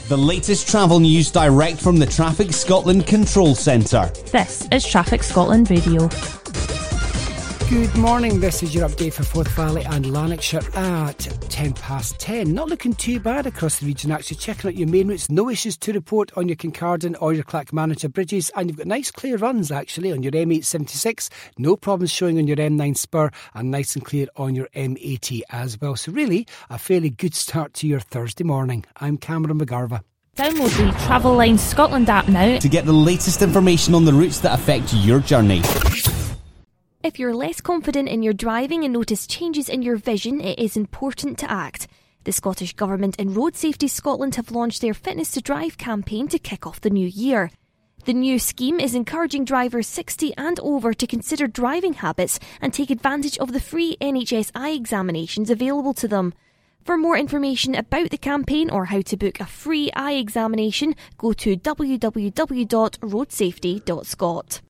The latest travel news direct from the Traffic Scotland Control Centre. This is Traffic Scotland Radio. Good morning, this is your update for Forth Valley and Lanarkshire at 10:10. Not looking too bad across the region actually. Checking out your main routes, no issues to report on your Kincardine or your Clackmannanshire bridges, and you've got nice clear runs actually on your M876, no problems showing on your M9 Spur, and nice and clear on your M80 as well. So really a fairly good start to your Thursday morning. I'm Cameron McGarva. Download the Travel Line Scotland app now to get the latest information on the routes that affect your journey. If you're less confident in your driving and notice changes in your vision, it is important to act. The Scottish Government and Road Safety Scotland have launched their Fitness to Drive campaign to kick off the new year. The new scheme is encouraging drivers 60 and over to consider driving habits and take advantage of the free NHS eye examinations available to them. For more information about the campaign or how to book a free eye examination, go to www.roadsafety.scot.